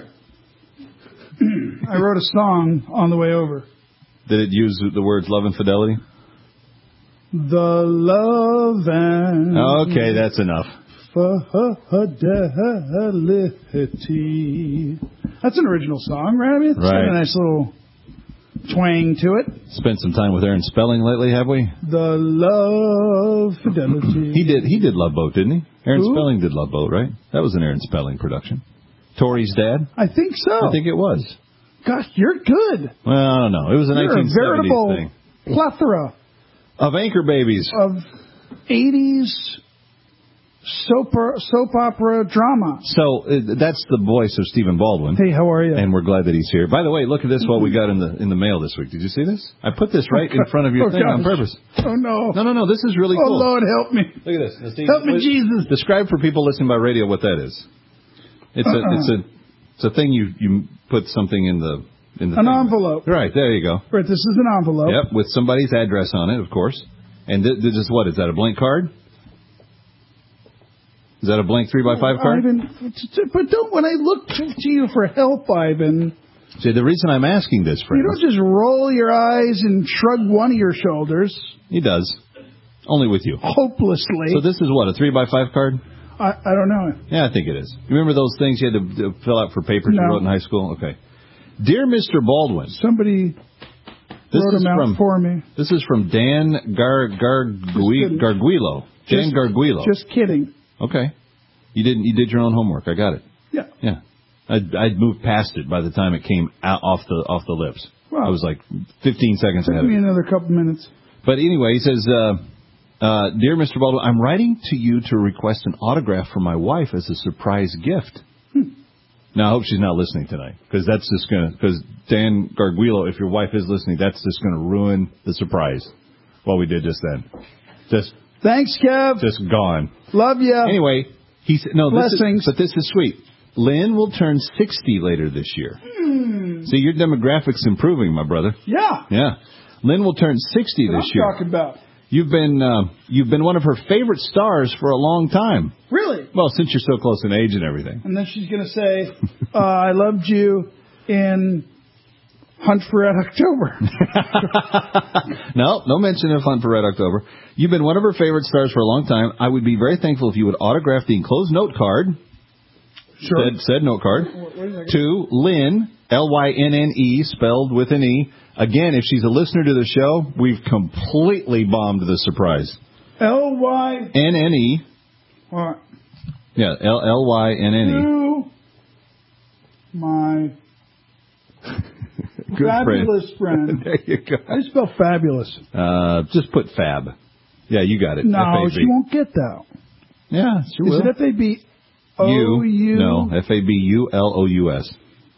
I wrote a song on the way over. Did it use the words love and fidelity? The love and... Okay, that's enough. Fidelity. That's an original song, right? I mean, it's got a nice little twang to it. Spent some time with Aaron Spelling lately, have we? The love fidelity. He did Love Boat, didn't he? Aaron Spelling did Love Boat, right? That was an Aaron Spelling production. Tori's dad? I think so. I think it was. Gosh, you're good. Well, I don't know. It was a 1970s thing. Plethora of anchor babies. Of 80s soap opera drama. So that's the voice of Stephen Baldwin. Hey, how are you? And we're glad that he's here. By the way, look at this, what we got in the mail this week. Did you see this? I put this right in front of your thing on purpose. Oh, no. No. This is really cool. Oh, Lord, help me. Look at this. Help me, Jesus. Describe for people listening by radio what that is. It's a thing you put something in the an thing. Envelope. Right, there you go. Right, this is an envelope. Yep, with somebody's address on it, of course. And this is what? Is that a blank card? Is that a blank 3x5 card? Ivan, but don't, when I look to you for help, Ivan. See, the reason I'm asking this, friends. You don't just roll your eyes and shrug one of your shoulders. He does. Only with you. Hopelessly. So this is what, a 3x5 card? I don't know. Yeah, I think it is. You remember those things you had to fill out for papers you wrote in high school? Okay. Dear Mr. Baldwin. Somebody wrote them out for me. This is from Dan Garguilo. Dan Garguilo. Just kidding. Okay. You did your own homework. I got it. Yeah. Yeah. I'd moved past it by the time it came out off the lips. Well, I was like 15 seconds ahead of it. Took me another couple minutes. But anyway, he says, Dear Mr. Baldwin, I'm writing to you to request an autograph for my wife as a surprise gift. Now, I hope she's not listening tonight, because Dan Garguilo, if your wife is listening, that's just going to ruin the surprise. What we did just then. Thanks, Kev. Just gone. Love you. Anyway, he said, no, blessings. This is sweet. Lynn will turn 60 later this year. See, your demographic's improving, my brother. Yeah. Yeah. Lynn will turn 60 this year. What I'm talking about. You've been one of her favorite stars for a long time. Really? Well, since you're so close in age and everything. And then she's going to say, I loved you in Hunt for Red October. No mention of Hunt for Red October. You've been one of her favorite stars for a long time. I would be very thankful if you would autograph the enclosed note card. Sure. Said note card. To Lynn, L-Y-N-N-E, spelled with an E. Again, if she's a listener to the show, we've completely bombed the surprise. L-Y-N-N-E. What? Yeah, L-Y-N-N-E. To my fabulous friend. There you go. How do you spell fabulous? Just put fab. Yeah, you got it. No, F-A-B. she won't get that. Yeah, she will. Is it F-A-B-O-U? No, F-A-B-U-L-O-U-S.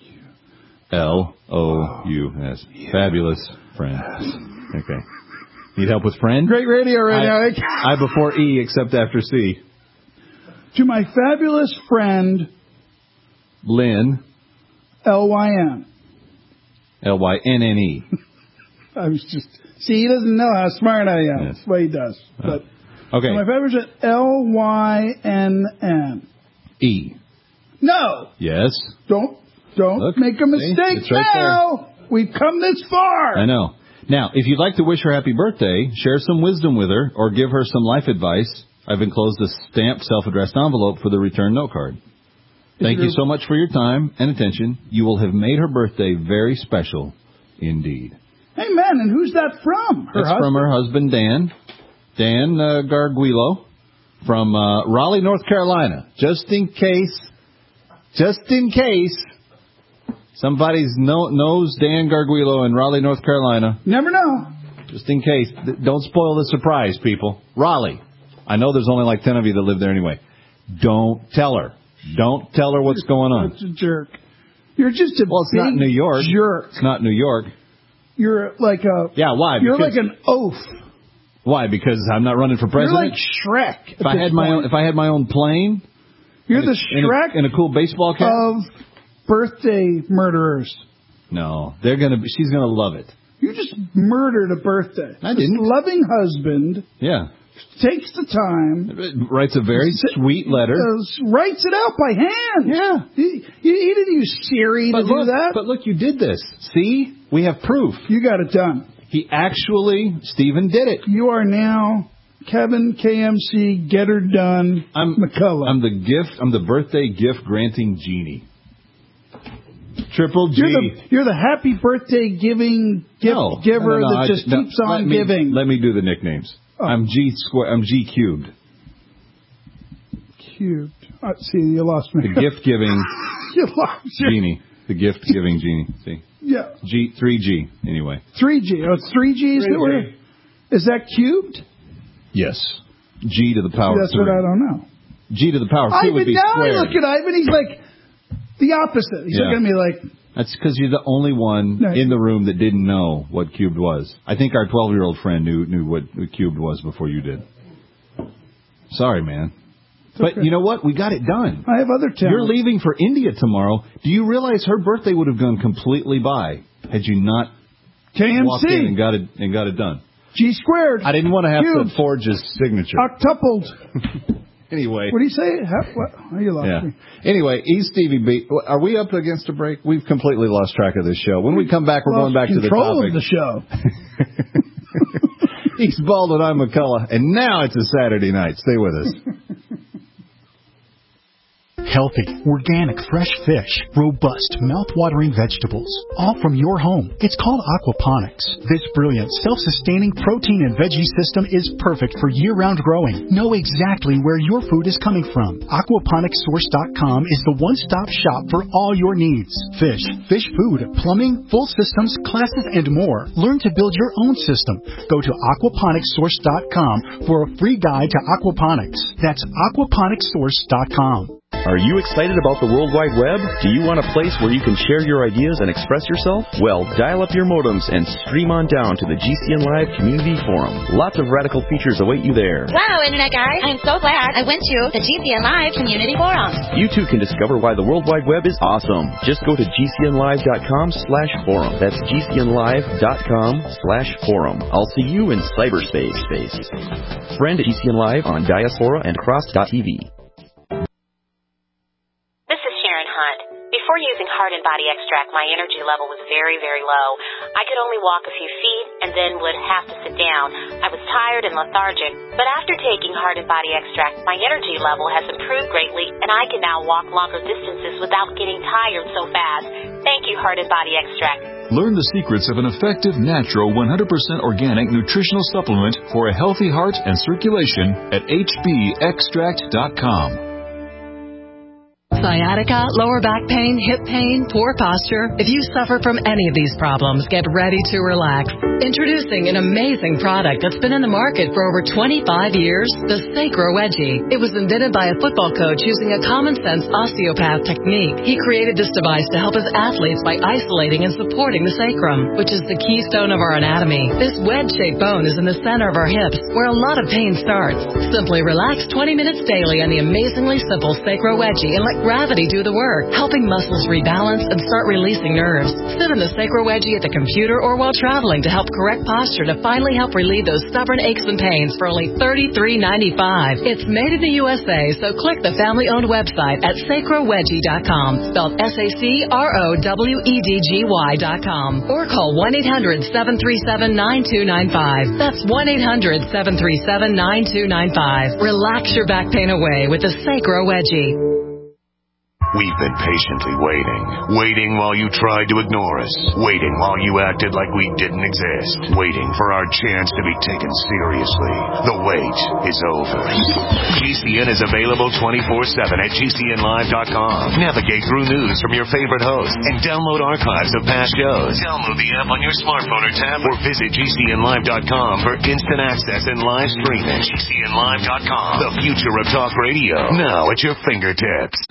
L-O-U-S. Yeah. Fabulous friend. Okay. Need help with friend? Great radio right now. I before E except after C. To my fabulous friend, Lynn. L-Y-N. L-Y-N-N-E. I was just... See, he doesn't know how smart I am. Yes. That's what he does. But okay. To my fabulous friend, L-Y-N-N. E. No. Yes. Don't make a mistake now. We've come this far. I know. Now, if you'd like to wish her happy birthday, share some wisdom with her, or give her some life advice, I've enclosed a stamped self-addressed envelope for the return note card. Thank you so much for your time and attention. You will have made her birthday very special indeed. Hey, man, and who's that from? That's from her husband, Dan. Dan Garguilo from Raleigh, North Carolina. Just in case somebody knows Dan Garguilo in Raleigh, North Carolina. Never know. Just in case. Don't spoil the surprise, people. Raleigh. I know there's only like 10 of you that live there anyway. Don't tell her. Don't tell her what's going on. That's a jerk. You're just a it's not New York. Jerk. It's not New York. You're like a... Yeah, why? You're like an oaf. Why? Because I'm not running for president? You're like Shrek. If I had my own plane... You're the Shrek in a cool baseball cap of birthday murderers. No, she's gonna love it. You just murdered a birthday. I didn't. This loving husband. Yeah. takes the time. Writes a very sweet letter. Writes it out by hand. Yeah. He didn't use Siri to do that. But look, you did this. See? We have proof. You got it done. Stephen did it. You are now Kevin KMC, get her done, McCullough. I'm the birthday gift granting genie. Triple G. You're the happy birthday giving gift giver that just keeps on giving. Let me do the nicknames. Oh. I'm G cubed. Cubed. See, you lost me. The gift giving you lost genie. The gift giving genie. See? Yeah. 3G. Anyway. 3G. Oh, it's 3Gs that were. Is that cubed? Yes. G to the power 3. That's what I don't know. G to the power 2 would be squared. Now I look at Ivan, he's like the opposite. He's looking at me like... That's because you're the only one in the room that didn't know what cubed was. I think our 12-year-old friend knew what cubed was before you did. Sorry, man. But you know what? We got it done. I have other talents. You're leaving for India tomorrow. Do you realize her birthday would have gone completely by had you not walked in and got it done? G squared. I didn't want to have to forge his signature. Octupled. Anyway. What do you say? You lost me. Anyway, Stevie B. Are we up against a break? We've completely lost track of this show. When we come back, we're going back to the topic. Control of the show. He's Bald and I'm McCullough. And now it's a Saturday night. Stay with us. Healthy, organic, fresh fish, robust, mouth-watering vegetables, all from your home. It's called aquaponics. This brilliant, self-sustaining protein and veggie system is perfect for year-round growing. Know exactly where your food is coming from. Aquaponicssource.com is the one-stop shop for all your needs. Fish food, plumbing, full systems, classes, and more. Learn to build your own system. Go to aquaponicssource.com for a free guide to aquaponics. That's aquaponicssource.com. Are you excited about the World Wide Web? Do you want a place where you can share your ideas and express yourself? Well, dial up your modems and stream on down to the GCN Live Community Forum. Lots of radical features await you there. Wow, Internet guys, I'm so glad I went to the GCN Live Community Forum. You too can discover why the World Wide Web is awesome. Just go to GCNlive.com/forum. That's GCNlive.com/forum. I'll see you in cyberspace. Friend GCN Live on Diaspora and Cross.tv. Before using Heart and Body Extract, my energy level was very, very low. I could only walk a few feet and then would have to sit down. I was tired and lethargic. But after taking Heart and Body Extract, my energy level has improved greatly, and I can now walk longer distances without getting tired so fast. Thank you, Heart and Body Extract. Learn the secrets of an effective, natural, 100% organic nutritional supplement for a healthy heart and circulation at hbextract.com. Sciatica, lower back pain, hip pain, poor posture. If you suffer from any of these problems, get ready to relax. Introducing an amazing product that's been in the market for over 25 years, the Sacro Wedgie. It was invented by a football coach using a common-sense osteopath technique. He created this device to help his athletes by isolating and supporting the sacrum, which is the keystone of our anatomy. This wedge-shaped bone is in the center of our hips, where a lot of pain starts. Simply relax 20 minutes daily on the amazingly simple Sacro Wedgie and let gravity do the work, helping muscles rebalance and start releasing nerves. Sit in the Sacro Wedgie at the computer or while traveling to help correct posture to finally help relieve those stubborn aches and pains for only $33.95. It's made in the USA, so click the family-owned website at sacrowedgie.com, spelled SACROWEDGY.com, or call 1-800-737-9295. That's 1-800-737-9295. Relax your back pain away with the Sacro Wedgie. We've been patiently waiting while you tried to ignore us, waiting while you acted like we didn't exist, waiting for our chance to be taken seriously. The wait is over. GCN is available 24/7 at GCNlive.com. Navigate through news from your favorite hosts and download archives of past shows. Download the app on your smartphone or tablet, or visit GCNlive.com for instant access and live streaming. GCNlive.com, the future of talk radio, now at your fingertips.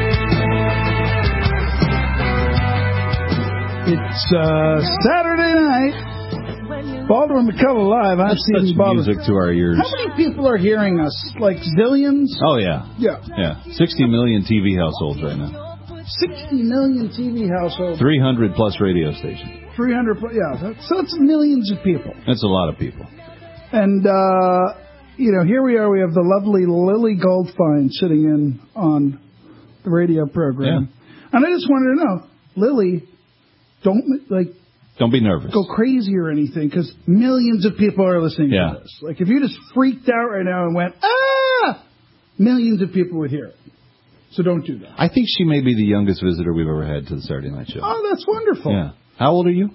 It's Saturday night. tonight. Baldwin McCullough Live. I'm Stephen Baldwin. Music to our ears. How many people are hearing us? Like zillions? Oh, yeah. Yeah. 60 million TV households right now. 60 million TV households. 300 plus radio stations. 300 plus, yeah. So that's millions of people. That's a lot of people. And, here we are. We have the lovely Lily Goldfein sitting in on the radio program. Yeah. And I just wanted to know, Lily, don't be nervous. Go crazy or anything, because millions of people are listening to this. Like, if you just freaked out right now and went, millions of people would hear it. So don't do that. I think she may be the youngest visitor we've ever had to the Saturday Night Show. Oh, that's wonderful. Yeah. How old are you?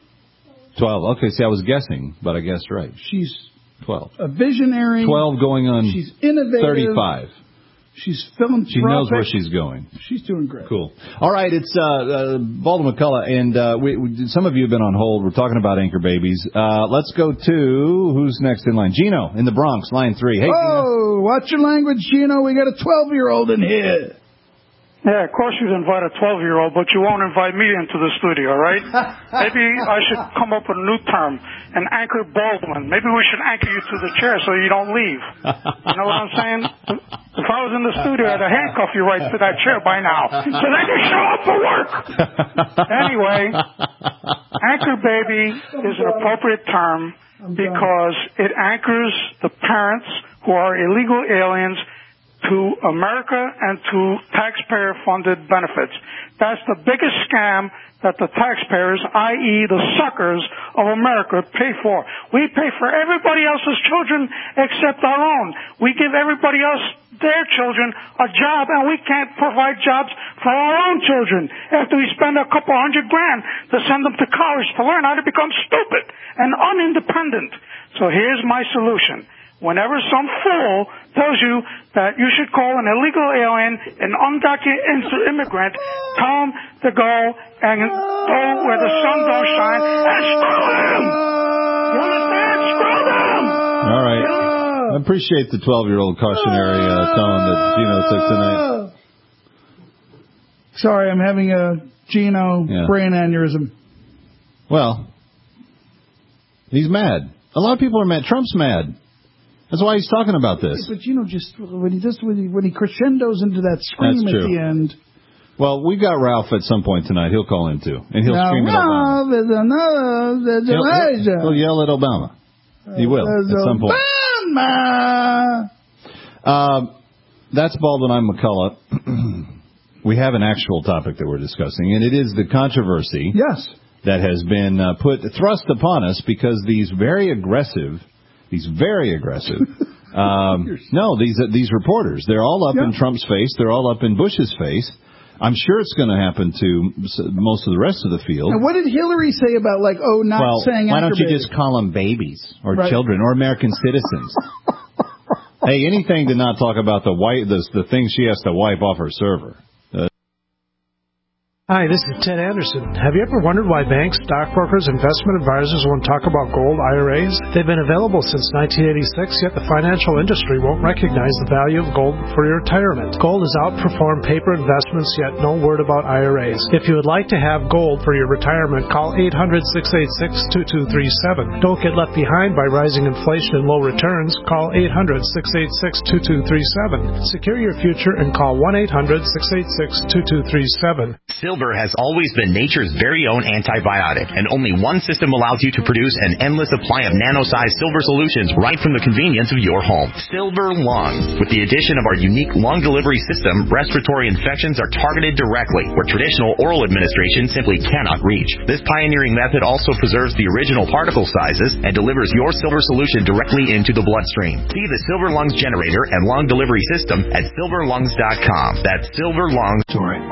12. Okay, see, I was guessing, but I guessed right. She's 12. A visionary. 12 going on. She's innovative. 35. She's philanthropic. She knows where she's going. She's doing great. Cool. All right, it's Baldwin McCullough, and some of you have been on hold. We're talking about anchor babies. Let's go to who's next in line? Gino in the Bronx, line 3. Hey, Gino. Watch your language, Gino. We got a 12-year-old in here. Yeah, of course you'd invite a 12-year-old, but you won't invite me into the studio, right? Maybe I should come up with a new term, an anchor Baldwin. Maybe we should anchor you to the chair so you don't leave. You know what I'm saying? If I was in the studio, I'd handcuff you right to that chair by now, so they can show up for work. Anyway, anchor baby is an appropriate term because it anchors the parents who are illegal aliens to America and to taxpayer-funded benefits. That's the biggest scam that the taxpayers, i.e. the suckers of America, pay for. We pay for everybody else's children except our own. We give everybody else their children a job, and we can't provide jobs for our own children after we spend a couple $100,000 to send them to college to learn how to become stupid and unindependent. So here's my solution. Whenever some fool tells you that you should call an illegal alien an undocumented immigrant, tell him to go and go where the sun don't shine and screw him! You understand? Screw them! All right. I appreciate the 12-year-old cautionary tone that Gino took tonight. Sorry, I'm having a Gino brain aneurysm. Well, he's mad. A lot of people are mad. Trump's mad. That's why he's talking about this. But just when he crescendos into that scream at the end. Well, we got Ralph at some point tonight. He'll call in too, and he'll scream at Obama. There's Elijah. He'll yell at Obama. He will at some point. Obama. That's Baldwin. I'm McCullough. We have an actual topic that we're discussing, and it is the controversy. Yes. That has been thrust upon us because these very aggressive. These reporters, they're all up in Trump's face. They're all up in Bush's face. I'm sure it's going to happen to most of the rest of the field. And what did Hillary say about, saying why don't you baby? just call them babies or children or American citizens? Hey, anything to not talk about the things she has to wipe off her server. Hi, this is Ted Anderson. Have you ever wondered why banks, stockbrokers, investment advisors won't talk about gold IRAs? They've been available since 1986, yet the financial industry won't recognize the value of gold for your retirement. Gold has outperformed paper investments, yet no word about IRAs. If you would like to have gold for your retirement, call 800-686-2237. Don't get left behind by rising inflation and low returns. Call 800-686-2237. Secure your future and call 1-800-686-2237. Silver has always been nature's very own antibiotic, and only one system allows you to produce an endless supply of nano-sized silver solutions right from the convenience of your home. Silver Lungs. With the addition of our unique lung delivery system, respiratory infections are targeted directly, where traditional oral administration simply cannot reach. This pioneering method also preserves the original particle sizes and delivers your silver solution directly into the bloodstream. See the Silver Lungs generator and lung delivery system at silverlungs.com. That's Silver Lungs.